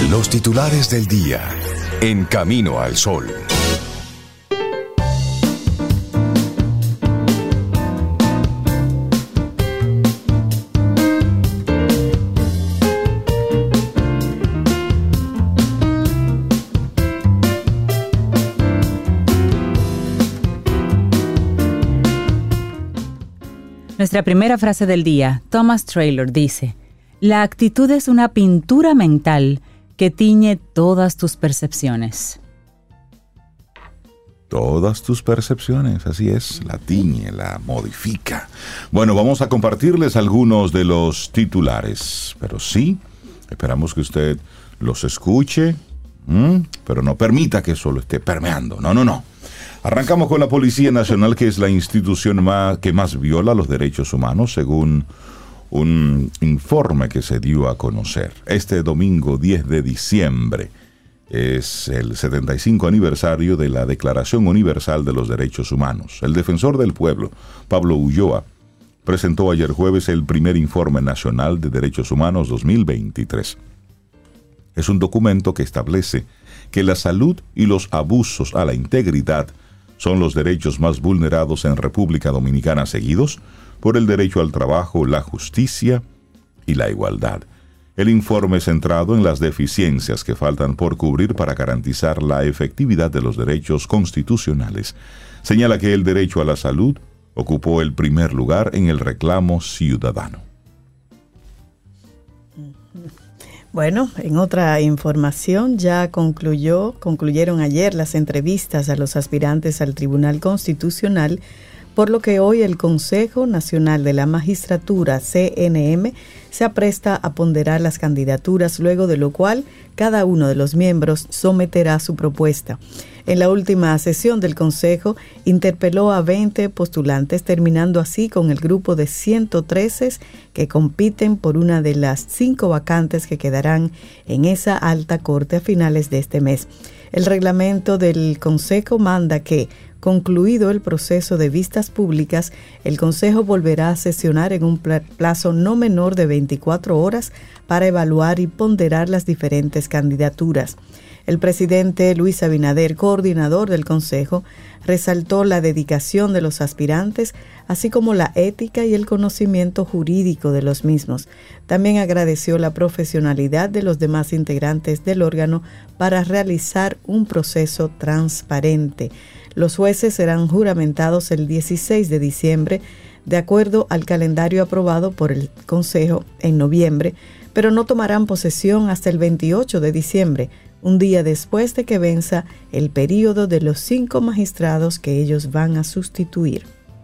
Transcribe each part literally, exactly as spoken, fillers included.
Los titulares del día en Camino al Sol. Nuestra primera frase del día, Thomas Traylor dice: la actitud es una pintura mental que tiñe todas tus percepciones. Todas tus percepciones, así es, la tiñe, la modifica. Bueno, vamos a compartirles algunos de los titulares, pero sí, esperamos que usted los escuche, ¿m? pero no permita que solo esté permeando, no, no, no. Arrancamos con la Policía Nacional, que es la institución más, que más viola los derechos humanos, según un informe que se dio a conocer. Este domingo diez de diciembre es el setenta y cinco aniversario de la Declaración Universal de los Derechos Humanos. El defensor del pueblo, Pablo Ulloa, presentó ayer jueves el primer Informe Nacional de Derechos Humanos dos mil veintitrés. Es un documento que establece que la salud y los abusos a la integridad son los derechos más vulnerados en República Dominicana, seguidos por el derecho al trabajo, la justicia y la igualdad. El informe, centrado en las deficiencias que faltan por cubrir para garantizar la efectividad de los derechos constitucionales, señala que el derecho a la salud ocupó el primer lugar en el reclamo ciudadano. Bueno, en otra información, ya concluyó, concluyeron ayer las entrevistas a los aspirantes al Tribunal Constitucional, por lo que hoy el Consejo Nacional de la Magistratura, C N M, se apresta a ponderar las candidaturas, luego de lo cual cada uno de los miembros someterá su propuesta. En la última sesión del Consejo, interpeló a veinte postulantes, terminando así con el grupo de ciento trece que compiten por una de las cinco vacantes que quedarán en esa alta corte a finales de este mes. El reglamento del Consejo manda que, concluido el proceso de vistas públicas, el Consejo volverá a sesionar en un plazo no menor de veinticuatro horas para evaluar y ponderar las diferentes candidaturas. El presidente Luis Abinader, coordinador del Consejo, resaltó la dedicación de los aspirantes, así como la ética y el conocimiento jurídico de los mismos. También agradeció la profesionalidad de los demás integrantes del órgano para realizar un proceso transparente. Los jueces serán juramentados el dieciséis de diciembre, de acuerdo al calendario aprobado por el Consejo en noviembre, pero no tomarán posesión hasta el veintiocho de diciembre, un día después de que venza el período de los cinco magistrados que ellos van a sustituir.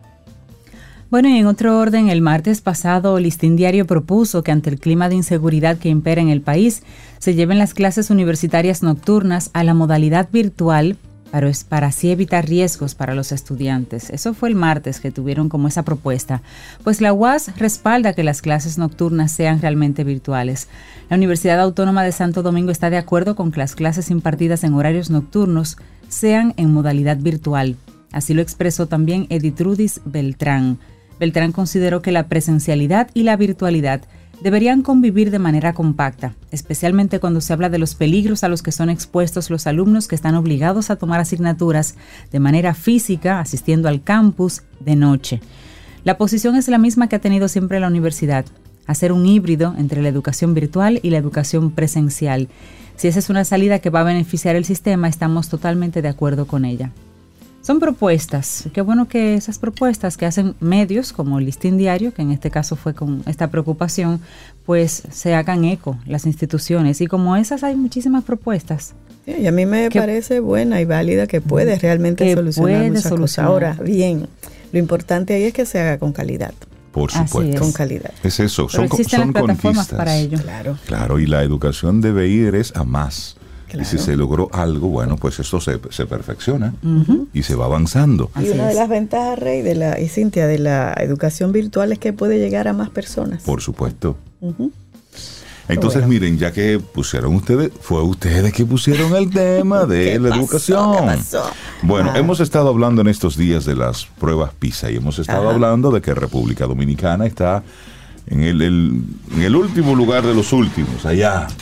Bueno, y en otro orden, el martes pasado, Listín Diario propuso que ante el clima de inseguridad que impera en el país, se lleven las clases universitarias nocturnas a la modalidad virtual, pero es para así evitar riesgos para los estudiantes. Eso fue el martes que tuvieron como esa propuesta. Pues la U A S respalda que las clases nocturnas sean realmente virtuales. La Universidad Autónoma de Santo Domingo está de acuerdo con que las clases impartidas en horarios nocturnos sean en modalidad virtual. Así lo expresó también Editrudis Beltrán. Beltrán consideró que la presencialidad y la virtualidad deberían convivir de manera compacta, especialmente cuando se habla de los peligros a los que son expuestos los alumnos que están obligados a tomar asignaturas de manera física, asistiendo al campus de noche. La posición es la misma que ha tenido siempre la universidad, hacer un híbrido entre la educación virtual y la educación presencial. Si esa es una salida que va a beneficiar el sistema, estamos totalmente de acuerdo con ella. Son propuestas, qué bueno que esas propuestas que hacen medios como el Listín Diario, que en este caso fue con esta preocupación, pues se hagan eco las instituciones, y como esas hay muchísimas propuestas. Sí, y a mí me que, parece buena y válida que puede realmente que solucionar puede muchas cosas. Ahora, bien, lo importante ahí es que se haga con calidad. Por supuesto. Con calidad. Es eso, son, existen son las plataformas conquistas. Para ello. Claro. Claro, y la educación debe ir es a más. Claro. Y si se logró algo, bueno, pues esto se, se perfecciona uh-huh. y se va avanzando. Y una de las ventajas, Rey, de la, y Cintia, de la educación virtual es que puede llegar a más personas. Por supuesto. Uh-huh. Entonces, bueno, miren, ya que pusieron ustedes, fue ustedes que pusieron el tema de la pasó? educación. ¿Qué pasó? Bueno, ah. hemos estado hablando en estos días de las pruebas PISA y hemos estado Ajá. hablando de que República Dominicana está en el, el, en el último lugar de los últimos, allá.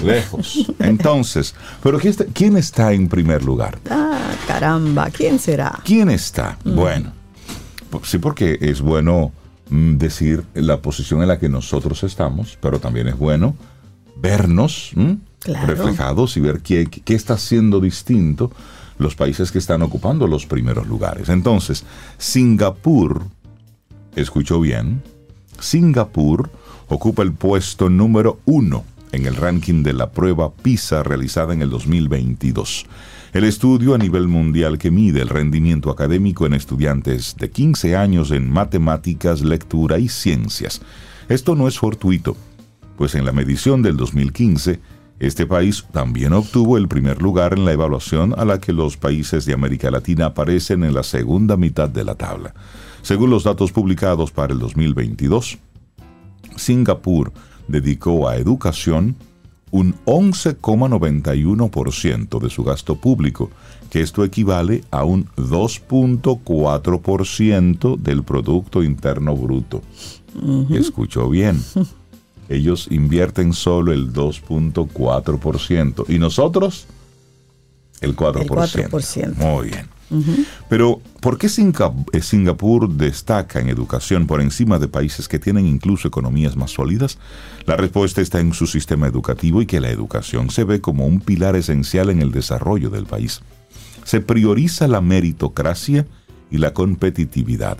lejos. Entonces, ¿pero quién está, quién está en primer lugar? Ah, caramba, ¿quién será? ¿Quién está? Mm. Bueno, sí, porque es bueno mm, decir la posición en la que nosotros estamos, pero también es bueno vernos mm, claro. reflejados y ver qué, qué está haciendo distinto los países que están ocupando los primeros lugares. Entonces, Singapur, escuchó bien, Singapur ocupa el puesto número uno en el ranking de la prueba PISA realizada en el dos mil veintidós. El estudio a nivel mundial que mide el rendimiento académico en estudiantes de quince años en matemáticas, lectura y ciencias. Esto no es fortuito, pues en la medición del dos mil quince, este país también obtuvo el primer lugar en la evaluación a la que los países de América Latina aparecen en la segunda mitad de la tabla. Según los datos publicados para el dos mil veintidós, Singapur dedicó a educación un once coma noventa y uno por ciento de su gasto público, que esto equivale a un dos punto cuatro por ciento del Producto Interno Bruto. Uh-huh. Escuchó bien. Ellos invierten solo el dos punto cuatro por ciento y nosotros el cuatro por ciento. El cuatro por ciento. Muy bien. Uh-huh. Pero, ¿por qué Singapur destaca en educación por encima de países que tienen incluso economías más sólidas? La respuesta está en su sistema educativo y que la educación se ve como un pilar esencial en el desarrollo del país. Se prioriza la meritocracia y la competitividad.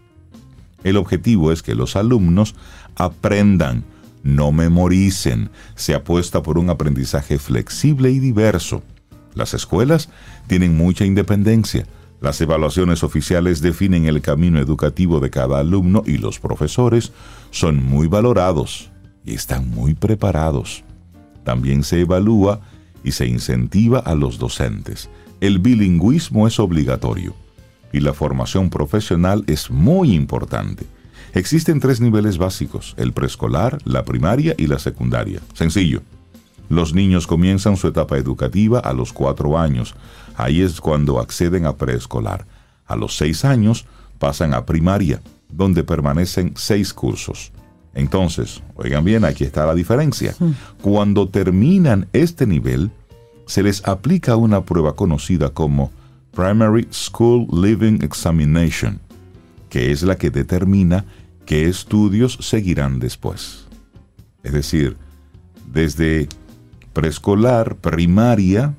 El objetivo es que los alumnos aprendan, no memoricen. Se apuesta por un aprendizaje flexible y diverso. Las escuelas tienen mucha independencia. Las evaluaciones oficiales definen el camino educativo de cada alumno y los profesores son muy valorados y están muy preparados. También se evalúa y se incentiva a los docentes. El bilingüismo es obligatorio y la formación profesional es muy importante. Existen tres niveles básicos: el preescolar, la primaria y la secundaria. Sencillo. Los niños comienzan su etapa educativa a los cuatro años. Ahí es cuando acceden a preescolar. A los seis años pasan a primaria, donde permanecen seis cursos. Entonces, oigan bien, aquí está la diferencia. Cuando terminan este nivel, se les aplica una prueba conocida como Primary School Leaving Examination, que es la que determina qué estudios seguirán después. Es decir, desde preescolar, primaria,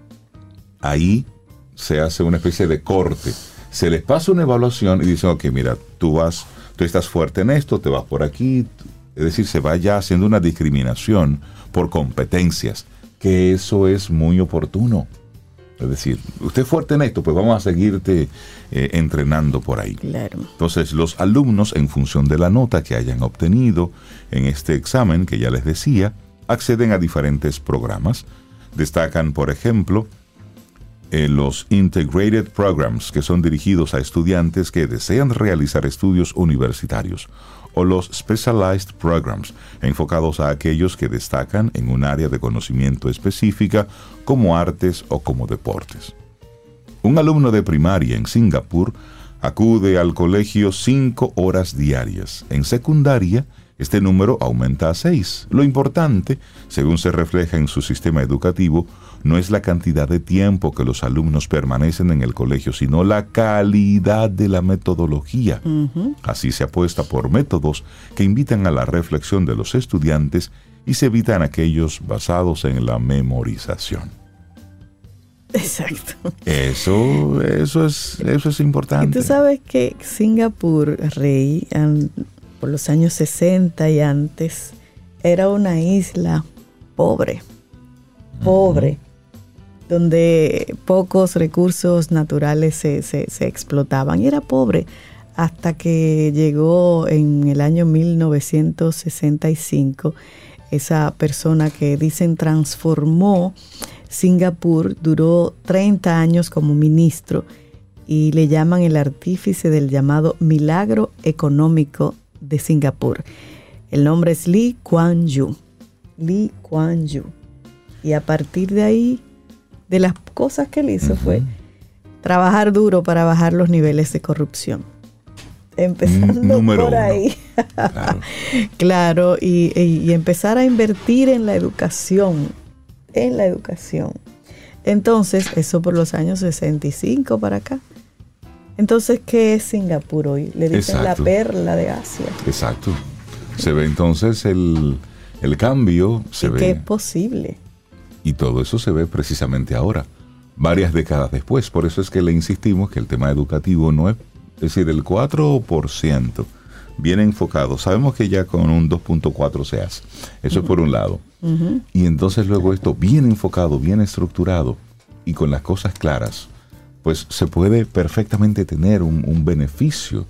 ahí se hace una especie de corte. Se les pasa una evaluación y dicen, ok, mira, tú vas, tú estás fuerte en esto, te vas por aquí. Es decir, se va ya haciendo una discriminación por competencias, que eso es muy oportuno. Es decir, usted es fuerte en esto, pues vamos a seguirte eh, entrenando por ahí. Claro. Entonces, los alumnos, en función de la nota que hayan obtenido en este examen, que ya les decía, acceden a diferentes programas. Destacan, por ejemplo, eh, los Integrated Programs, que son dirigidos a estudiantes que desean realizar estudios universitarios, o los Specialized Programs, enfocados a aquellos que destacan en un área de conocimiento específica, como artes o como deportes. Un alumno de primaria en Singapur acude al colegio cinco horas diarias. En secundaria, este número aumenta a seis. Lo importante, según se refleja en su sistema educativo, no es la cantidad de tiempo que los alumnos permanecen en el colegio, sino la calidad de la metodología. Uh-huh. Así se apuesta por métodos que invitan a la reflexión de los estudiantes y se evitan aquellos basados en la memorización. Exacto. Eso, eso es, eso es importante. Y tú sabes que Singapur, Rey, um, por los años sesenta y antes, era una isla pobre, pobre, uh-huh. donde pocos recursos naturales se, se, se explotaban, y era pobre hasta que llegó en el año mil novecientos sesenta y cinco esa persona que dicen transformó Singapur. Duró treinta años como ministro y le llaman el artífice del llamado milagro económico de Singapur. El nombre es Lee Kuan Yew. Lee Kuan Yew. Y a partir de ahí, de las cosas que él hizo, uh-huh. fue trabajar duro para bajar los niveles de corrupción. Empezando Número por ahí. Claro, claro y, y, y empezar a invertir en la educación, en la educación. Entonces, eso por los años sesenta y cinco para acá. Entonces, ¿qué es Singapur hoy? Le dicen Exacto. la perla de Asia. Exacto. Se ve entonces el, el cambio, se y ve. que es posible. Y todo eso se ve precisamente ahora, varias décadas después. Por eso es que le insistimos que el tema educativo no es, es decir, el cuatro por ciento bien enfocado. Sabemos que ya con un dos punto cuatro se hace. Eso uh-huh. es por un lado. Uh-huh. Y entonces luego esto bien enfocado, bien estructurado y con las cosas claras, pues se puede perfectamente tener un, un beneficio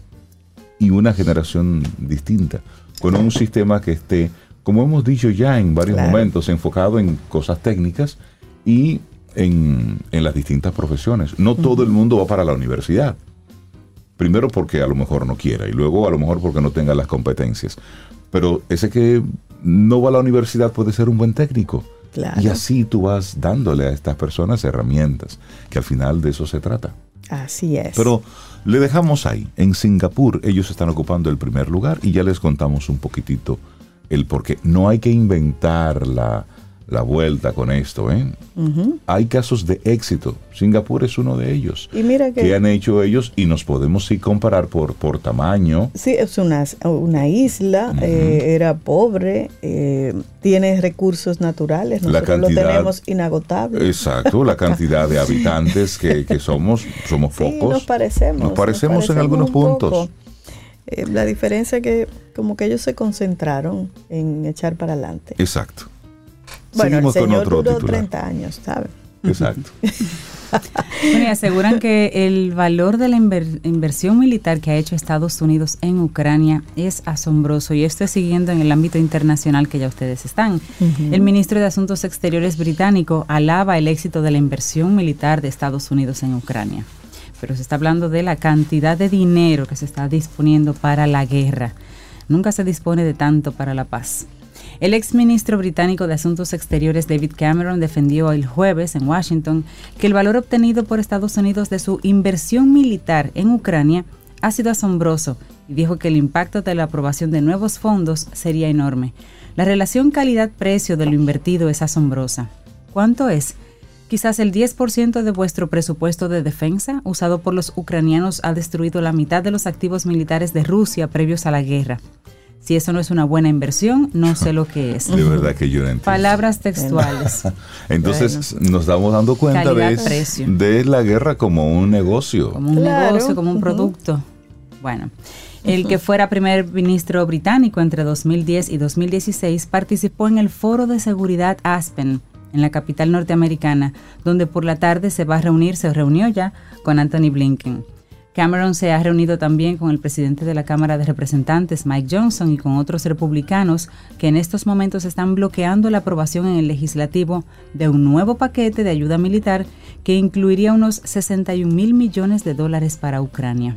y una generación distinta, con un sistema que esté, como hemos dicho ya en varios claro. momentos, enfocado en cosas técnicas y en, en las distintas profesiones. No uh-huh. todo el mundo va para la universidad. Primero porque a lo mejor no quiera y luego a lo mejor porque no tenga las competencias. Pero ese que no va a la universidad puede ser un buen técnico. Claro. Y así tú vas dándole a estas personas herramientas, que al final de eso se trata. Así es. Pero le dejamos ahí. En Singapur ellos están ocupando el primer lugar y ya les contamos un poquitito el por qué. No hay que inventar la, la vuelta con esto, ¿eh? Uh-huh. Hay casos de éxito. Singapur es uno de ellos. Y mira que, que han hecho ellos y nos podemos sí comparar por, por tamaño. Sí, es una, una isla, uh-huh. eh, era pobre, eh, tiene recursos naturales, nosotros la cantidad, lo tenemos inagotable. Exacto, la cantidad de habitantes que, que somos, somos sí, pocos. Nos parecemos. Nos parecemos, nos parecemos en algunos puntos. Eh, la diferencia es que como que ellos se concentraron en echar para adelante. Exacto. Bueno, Seguimos el señor con otro duró titular. treinta años, ¿sabes? Exacto. Bueno, y aseguran que el valor de la inver- inversión militar que ha hecho Estados Unidos en Ucrania es asombroso, y esto es siguiendo en el ámbito internacional que ya ustedes están. Uh-huh. El ministro de Asuntos Exteriores británico alaba el éxito de la inversión militar de Estados Unidos en Ucrania, pero se está hablando de la cantidad de dinero que se está disponiendo para la guerra. Nunca se dispone de tanto para la paz. El exministro británico de Asuntos Exteriores David Cameron defendió el jueves en Washington que el valor obtenido por Estados Unidos de su inversión militar en Ucrania ha sido asombroso, y dijo que el impacto de la aprobación de nuevos fondos sería enorme. La relación calidad-precio de lo invertido es asombrosa. ¿Cuánto es? Quizás el diez por ciento de vuestro presupuesto de defensa usado por los ucranianos ha destruido la mitad de los activos militares de Rusia previos a la guerra. Si eso no es una buena inversión, no sé lo que es. De verdad que yo no entiendo. Palabras textuales. Entonces bueno. nos estamos dando cuenta de, de la guerra como un negocio. Como un claro. negocio, como un uh-huh. producto. Bueno, el uh-huh. que fuera primer ministro británico entre dos mil diez y dos mil dieciséis participó en el Foro de Seguridad Aspen, en la capital norteamericana, donde por la tarde se va a reunir, se reunió ya con Anthony Blinken. Cameron se ha reunido también con el presidente de la Cámara de Representantes, Mike Johnson, y con otros republicanos que en estos momentos están bloqueando la aprobación en el legislativo de un nuevo paquete de ayuda militar que incluiría unos sesenta y un mil millones de dólares para Ucrania.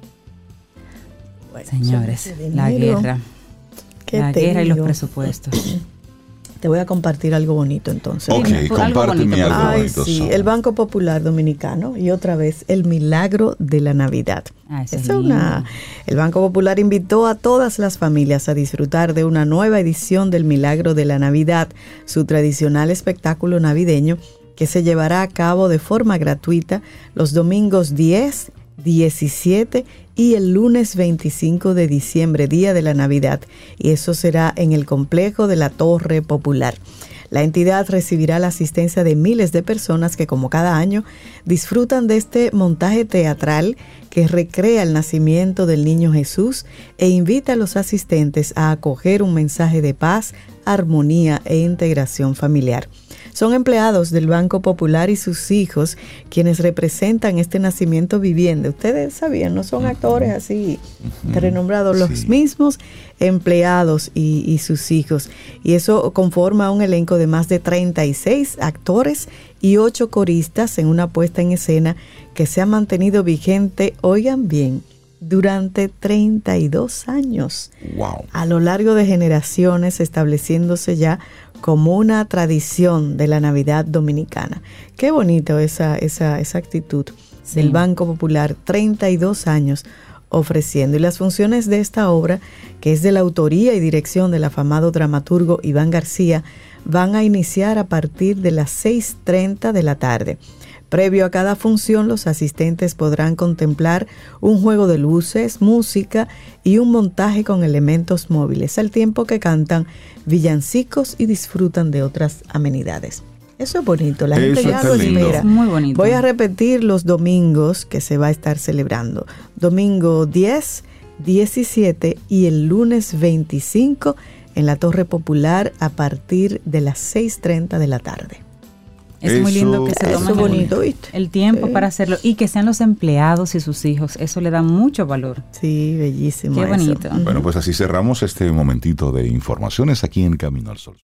Bueno, señores, la guerra, la guerra y los presupuestos. Te voy a compartir algo bonito entonces. Ok, sí, compárteme algo Ay, bonito. Sí, so. el Banco Popular Dominicano y otra vez el milagro de la Navidad. Ah, es es una, el Banco Popular invitó a todas las familias a disfrutar de una nueva edición del Milagro de la Navidad, su tradicional espectáculo navideño que se llevará a cabo de forma gratuita los domingos diez, diecisiete y el lunes veinticinco de diciembre, día de la Navidad, y eso será en el complejo de la Torre Popular. La entidad recibirá la asistencia de miles de personas que, como cada año, disfrutan de este montaje teatral que recrea el nacimiento del niño Jesús e invita a los asistentes a acoger un mensaje de paz, armonía e integración familiar. Son empleados del Banco Popular y sus hijos quienes representan este nacimiento viviente. Ustedes sabían, no son actores así uh-huh. renombrados, los sí. mismos empleados y, y sus hijos. Y eso conforma un elenco de más de treinta y seis actores y ocho coristas en una puesta en escena que se ha mantenido vigente, oigan bien, durante treinta y dos años. Wow. A lo largo de generaciones, estableciéndose ya como una tradición de la Navidad dominicana. Qué bonito esa, esa, esa actitud sí. del Banco Popular, treinta y dos años ofreciendo. Y las funciones de esta obra, que es de la autoría y dirección del afamado dramaturgo Iván García, van a iniciar a partir de las seis treinta de la tarde. Previo a cada función, los asistentes podrán contemplar un juego de luces, música y un montaje con elementos móviles, al tiempo que cantan villancicos y disfrutan de otras amenidades. Eso es bonito, la gente Eso ya está lo lindo. espera. Muy bonito. Voy a repetir los domingos que se va a estar celebrando. Domingo diez, diecisiete y el lunes veinticinco en la Torre Popular a partir de las seis treinta de la tarde. Es Eso- muy lindo que se eso tomen es bonito, el, ¿viste? el tiempo Sí. para hacerlo y que sean los empleados y sus hijos. Eso le da mucho valor. Sí, bellísimo. Qué eso. bonito. Bueno, pues así cerramos este momentito de informaciones aquí en Camino al Sol.